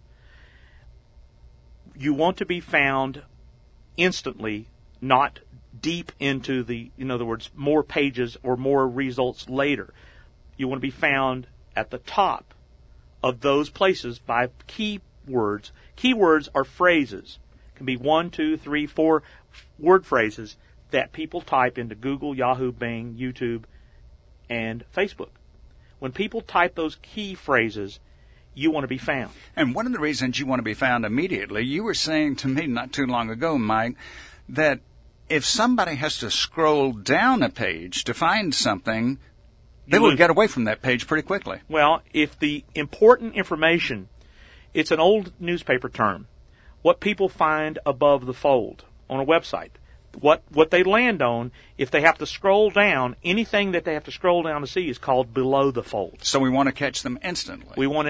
You want to be found instantly, not deep into in other words, more pages or more results later. You want to be found at the top of those places by keywords. Keywords are phrases. It can be 1, 2, 3, 4 word phrases that people type into Google, Yahoo, Bing, YouTube, and Facebook. When people type those key phrases, you want to be found. And one of the reasons you want to be found immediately, you were saying to me not too long ago, Mike, that if somebody has to scroll down a page to find something, they will get away from that page pretty quickly. Well, if the important information, it's an old newspaper term, what people find above the fold on a website, what they land on, if they have to scroll down, anything that they have to scroll down to see is called below the fold. So we want to catch them instantly. We want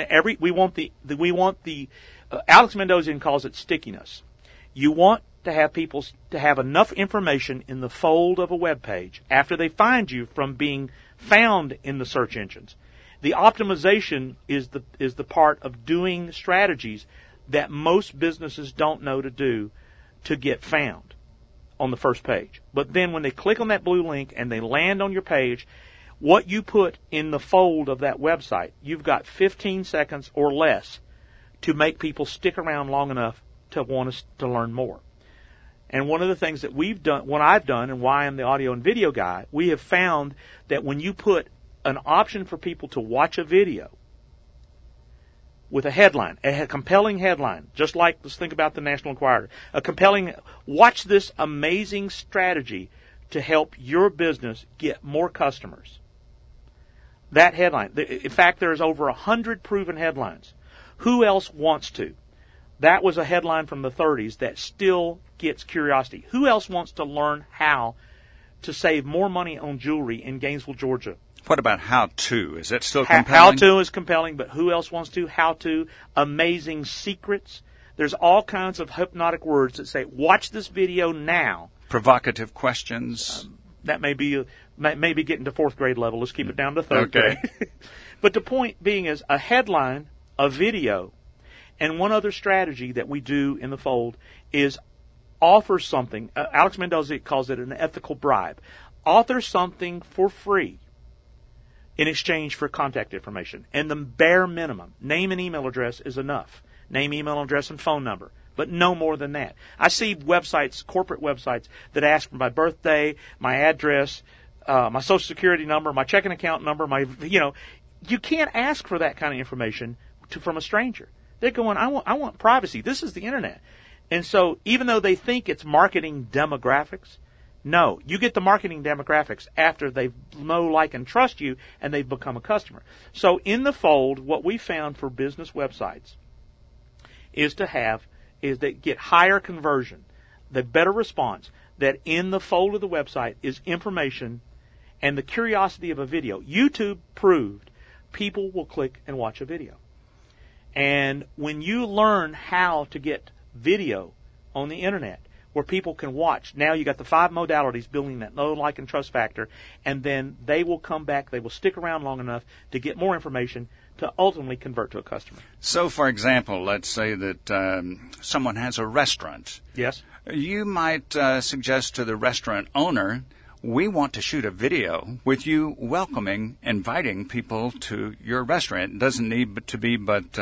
the Alex Mendoza calls it stickiness. You want to have people to have enough information in the fold of a web page after they find you from being found in the search engines. The optimization is the part of doing strategies that most businesses don't know to do to get found on the first page. But then when they click on that blue link and they land on your page, what you put in the fold of that website, you've got 15 seconds or less to make people stick around long enough to want us to learn more. And one of the things that we've done, what I've done, and why I'm the audio and video guy, we have found that when you put an option for people to watch a video with a headline, a compelling headline, just like, let's think about the National Enquirer, a compelling, watch this amazing strategy to help your business get more customers. That headline, in fact, there's over 100 proven headlines. Who else wants to? That was a headline from the 30s that still gets curiosity. Who else wants to learn how to save more money on jewelry in Gainesville, Georgia? What about how to? Is that still compelling? How to is compelling, but who else wants to? How to, amazing secrets. There's all kinds of hypnotic words that say, watch this video now. Provocative questions. That may be getting to fourth grade level. Let's keep it down to third grade. But the point being is a headline, a video, and one other strategy that we do in the fold is offer something. Alex Mendoza calls it an ethical bribe. Author something for free in exchange for contact information. And the bare minimum, name and email address is enough. Name, email address, and phone number. But no more than that. I see websites, corporate websites, that ask for my birthday, my address, my social security number, my checking account number, you can't ask for that kind of information from a stranger. They're going, I want privacy. This is the internet. And so even though they think it's marketing demographics, no, you get the marketing demographics after they know, like, and trust you, and they've become a customer. So in the fold, what we found for business websites is that get higher conversion, the better response, that in the fold of the website is information and the curiosity of a video. YouTube proved people will click and watch a video. And when you learn how to get video on the internet where people can watch, now you got the 5 modalities building that know, like, and trust factor, and then they will come back, they will stick around long enough to get more information to ultimately convert to a customer. So, for example, let's say that someone has a restaurant. Yes. You might suggest to the restaurant owner, we want to shoot a video with you welcoming, inviting people to your restaurant. It doesn't need to be but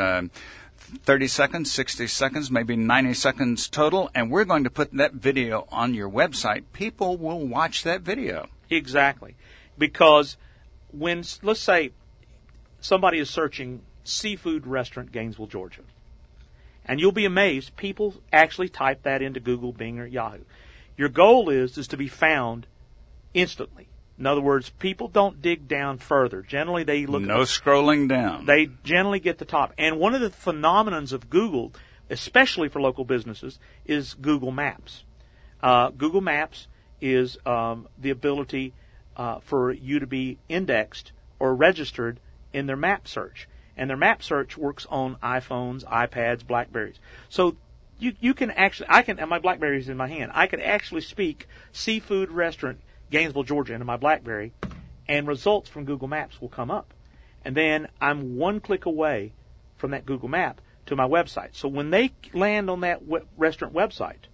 30 seconds, 60 seconds, maybe 90 seconds total, and we're going to put that video on your website. People will watch that video. Exactly. Because when, let's say, somebody is searching seafood restaurant, Gainesville, Georgia, and you'll be amazed, people actually type that into Google, Bing, or Yahoo. Your goal is to be found instantly. In other words, people don't dig down further. Generally, they look. No scrolling down. They generally get the top. And one of the phenomenons of Google, especially for local businesses, is Google Maps. Google Maps is the ability for you to be indexed or registered in their map search. And their map search works on iPhones, iPads, BlackBerries. So you can actually, and my BlackBerry's in my hand, I can actually speak seafood restaurant, Gainesville, Georgia, into my BlackBerry, and results from Google Maps will come up. And then I'm one click away from that Google Map to my website. So when they land on that restaurant website,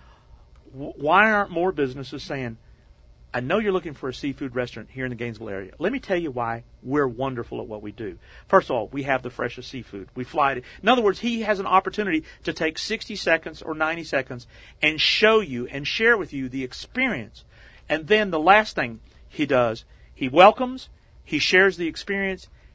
why aren't more businesses saying, I know you're looking for a seafood restaurant here in the Gainesville area. Let me tell you why we're wonderful at what we do. First of all, we have the freshest seafood. We fly it. In other words, he has an opportunity to take 60 seconds or 90 seconds and show you and share with you the experience. And then the last thing he does, he welcomes, he shares the experience,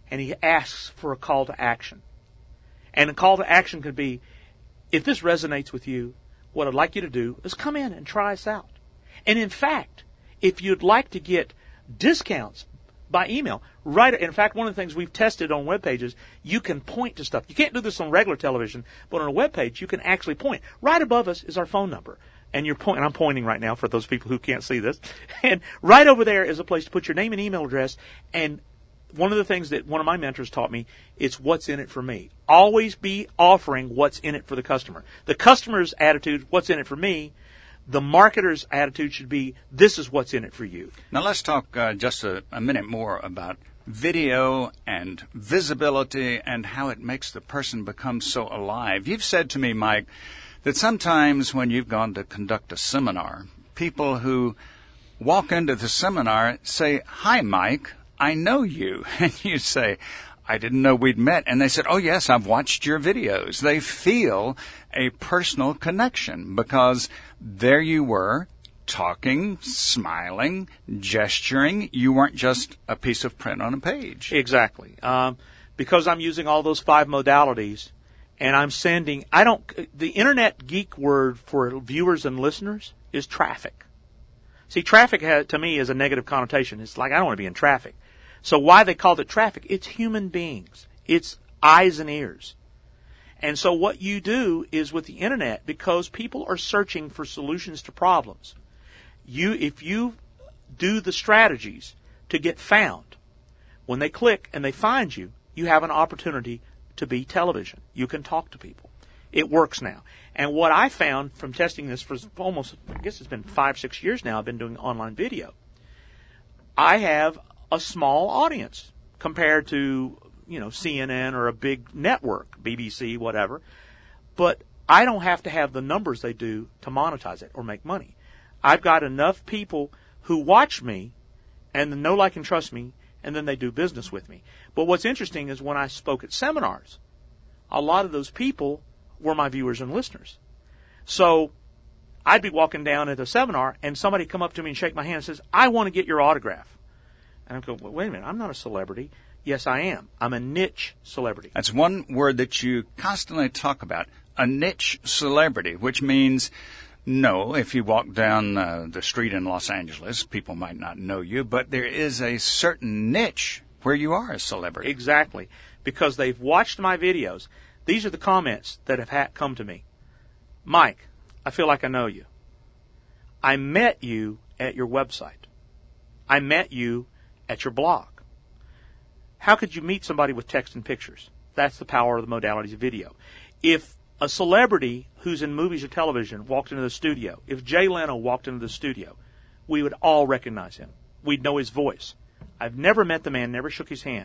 and he asks for a call to action. And a call to action could be, if this resonates with you, what I'd like you to do is come in and try us out. And in fact, if you'd like to get discounts by email, in fact, one of the things we've tested on web pages, you can point to stuff. You can't do this on regular television, but on a web page, you can actually point. Right above us is our phone number. And I'm pointing right now for those people who can't see this. And right over there is a place to put your name and email address. And one of the things that one of my mentors taught me is what's in it for me. Always be offering what's in it for the customer. The customer's attitude, what's in it for me. The marketer's attitude should be, this is what's in it for you. Now let's talk just a minute more about video and visibility and how it makes the person become so alive. You've said to me, Mike, that sometimes when you've gone to conduct a seminar, people who walk into the seminar say, "Hi, Mike, I know you." And you say, "I didn't know we'd met." And they said, "Oh, yes, I've watched your videos." They feel a personal connection because there you were, talking, smiling, gesturing. You weren't just a piece of print on a page. Exactly. Because I'm using all those 5 modalities, and I'm sending, the internet geek word for viewers and listeners is traffic. See, traffic to me is a negative connotation. It's like, I don't want to be in traffic. So why they called it traffic? It's human beings. It's eyes and ears. And so what you do is with the internet, because people are searching for solutions to problems, if you do the strategies to get found, when they click and they find you, you have an opportunity to be television. You can talk to people. It works now. And what I found from testing this for almost, I guess it's been 5-6 years now, I've been doing online video. I have a small audience compared to, CNN or a big network, BBC, whatever. But I don't have to have the numbers they do to monetize it or make money. I've got enough people who watch me and know, like, and trust me, and then they do business with me. But what's interesting is when I spoke at seminars, a lot of those people were my viewers and listeners. So I'd be walking down at a seminar, and somebody come up to me and shake my hand and says, "I want to get your autograph." And I go, well, "Wait a minute, I'm not a celebrity." Yes, I am. I'm a niche celebrity. That's one word that you constantly talk about, a niche celebrity, which means, no, if you walk down the street in Los Angeles, people might not know you, but there is a certain niche where you are a celebrity. Exactly. Because they've watched my videos. These are the comments that have come to me. "Mike, I feel like I know you. I met you at your website. I met you at your blog. How could you meet somebody with text and pictures?" That's the power of the modalities of video. If a celebrity who's in movies or television walked into the studio, if Jay Leno walked into the studio, we would all recognize him. We'd know his voice. I've never met the man, never shook his hand.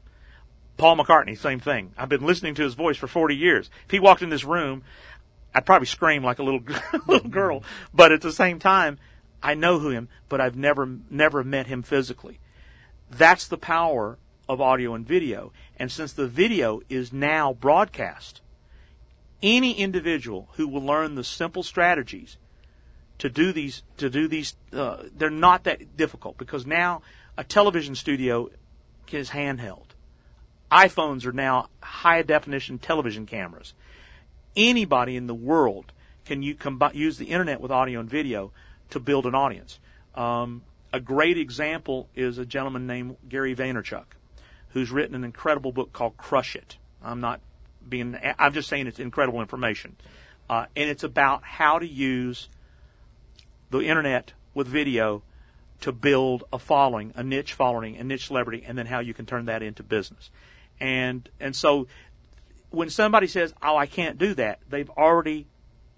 Paul McCartney, same thing. I've been listening to his voice for 40 years. If he walked in this room, I'd probably scream like a little girl. But at the same time, I know him, but I've never met him physically. That's the power of audio and video. And since the video is now broadcast, any individual who will learn the simple strategies to do these, they're not that difficult, because now a television studio is handheld. iPhones are now high-definition television cameras. Anybody in the world can use the internet with audio and video to build an audience. A great example is a gentleman named Gary Vaynerchuk, who's written an incredible book called Crush It. I'm just saying it's incredible information. And it's about how to use the internet with video to build a following, a niche celebrity, and then how you can turn that into business. And so when somebody says, "Oh, I can't do that," they've already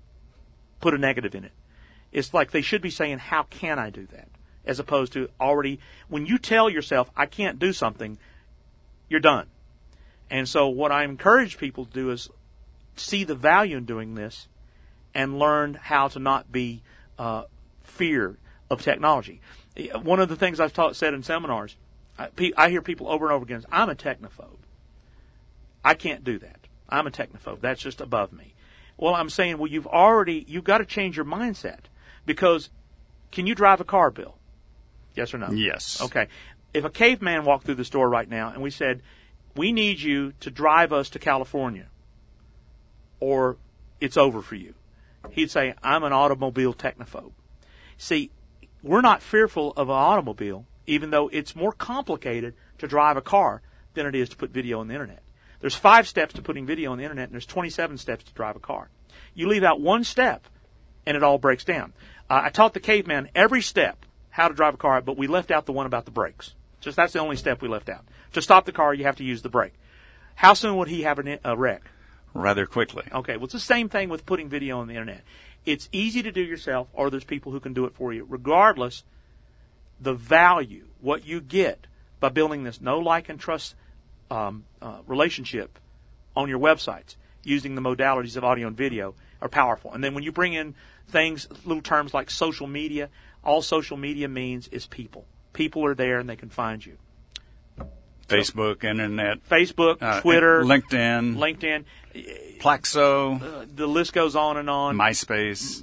put a negative in it. It's like they should be saying, "How can I do that?" As opposed to already, when you tell yourself, "I can't do something," you're done. And so what I encourage people to do is see the value in doing this and learn how to not be fear of technology. One of the things I've said in seminars, I hear people over and over again, "I'm a technophobe. I can't do that. I'm a technophobe. That's just above me." Well, I'm saying, well, you've got to change your mindset, because can you drive a car, Bill? Yes or no? Yes. Okay. If a caveman walked through the store right now and we said, we need you to drive us to California, or it's over for you. He'd say, I'm an automobile technophobe. See, we're not fearful of an automobile, even though it's more complicated to drive a car than it is to put video on the internet. There's 5 steps to putting video on the internet, and there's 27 steps to drive a car. You leave out one step, and it all breaks down. I taught the caveman every step how to drive a car, but we left out the one about the brakes. Just that's the only step we left out. To stop the car, you have to use the brake. How soon would he have a wreck? Rather quickly. Okay, well, it's the same thing with putting video on the internet. It's easy to do yourself, or there's people who can do it for you. Regardless, the value, what you get by building this know, like, and trust relationship on your websites using the modalities of audio and video are powerful. And then when you bring in things, little terms like social media, all social media means is people. People are there and they can find you. Facebook, internet. Facebook, Twitter. LinkedIn. Plaxo. The list goes on and on. MySpace.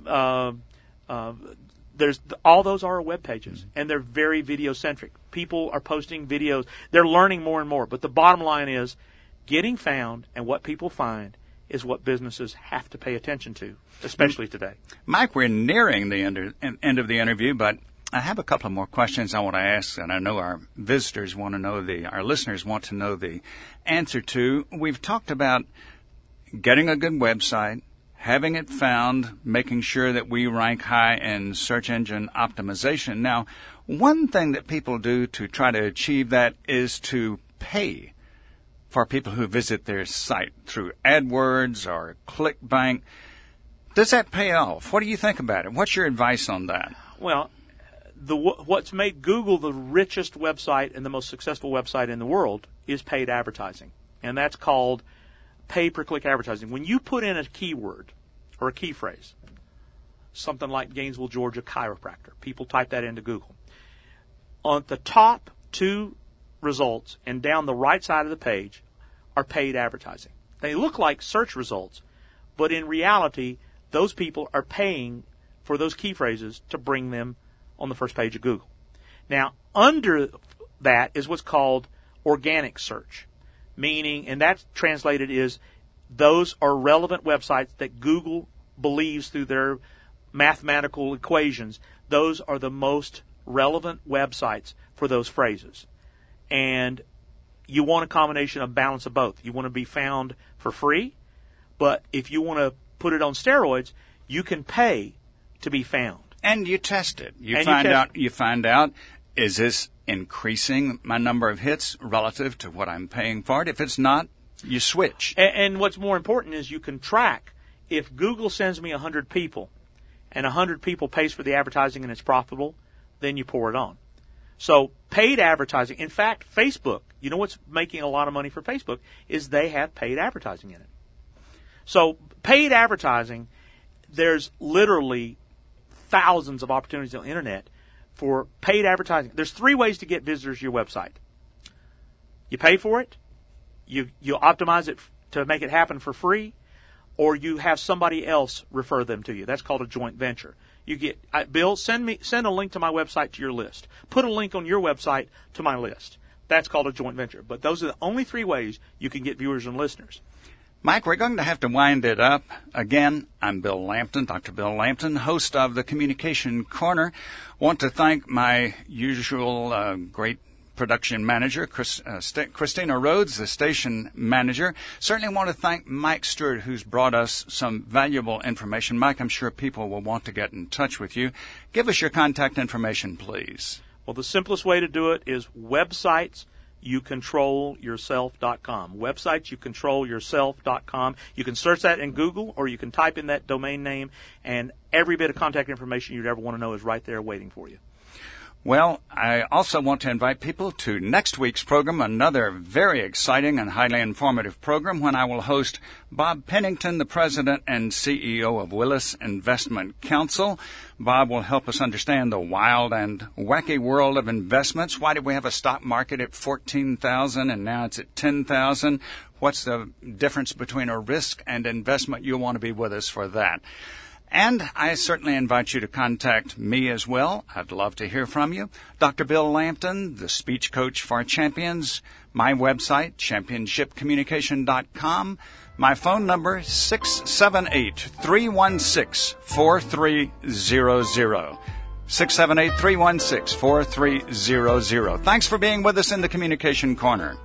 There's all those are web pages, and they're very video-centric. People are posting videos. They're learning more and more. But the bottom line is getting found, and what people find is what businesses have to pay attention to, especially today. Mike, we're nearing the end of the interview, but I have a couple of more questions I want to ask, and I know our visitors want to know our listeners want to know the answer to. We've talked about getting a good website, having it found, making sure that we rank high in search engine optimization. Now, one thing that people do to try to achieve that is to pay for people who visit their site through AdWords or ClickBank. Does that pay off? What do you think about it? What's your advice on that? Well, what's made Google the richest website and the most successful website in the world is paid advertising, and that's called pay-per-click advertising. When you put in a keyword or a key phrase, something like Gainesville, Georgia chiropractor, people type that into Google. On the top 2 results and down the right side of the page are paid advertising. They look like search results, but in reality, those people are paying for those key phrases to bring them on the first page of Google. Now, under that is what's called organic search, meaning, and that's translated is those are relevant websites that Google believes through their mathematical equations, those are the most relevant websites for those phrases. And you want a combination of balance of both. You want to be found for free, but if you want to put it on steroids, you can pay to be found. And you test it. You find out, is this increasing my number of hits relative to what I'm paying for it? If it's not, you switch. And what's more important is you can track. If Google sends me 100 people and 100 people pays for the advertising and it's profitable, then you pour it on. So paid advertising, in fact, Facebook, you know what's making a lot of money for Facebook is they have paid advertising in it. So paid advertising, there's literally thousands of opportunities on the internet for paid advertising. There's 3 ways to get visitors to your website. You pay for it, you optimize it to make it happen for free, or you have somebody else refer them to you. That's called a joint venture. You get, Bill, send a link to my website to your list. Put a link on your website to my list. That's called a joint venture. But those are the only 3 ways you can get viewers and listeners. Mike, we're going to have to wind it up. Again, I'm Bill Lampton, Dr. Bill Lampton, host of the Communication Corner. Want to thank my usual great production manager, Christina Rhodes, the station manager. Certainly want to thank Mike Stewart, who's brought us some valuable information. Mike, I'm sure people will want to get in touch with you. Give us your contact information, please. Well, the simplest way to do it is websiteyoucontrolyourself.com. Websiteyoucontrolyourself.com. You can search that in Google, or you can type in that domain name, and every bit of contact information you'd ever want to know is right there waiting for you. Well, I also want to invite people to next week's program, another very exciting and highly informative program when I will host Bob Pennington, the President and CEO of Willis Investment Counsel. Bob will help us understand the wild and wacky world of investments. Why did we have a stock market at 14,000 and now it's at 10,000? What's the difference between a risk and investment? You'll want to be with us for that. And I certainly invite you to contact me as well. I'd love to hear from you. Dr. Bill Lampton, the speech coach for champions. My website, championshipcommunication.com. My phone number, 678-316-4300. 678-316-4300. Thanks for being with us in the Communication Corner.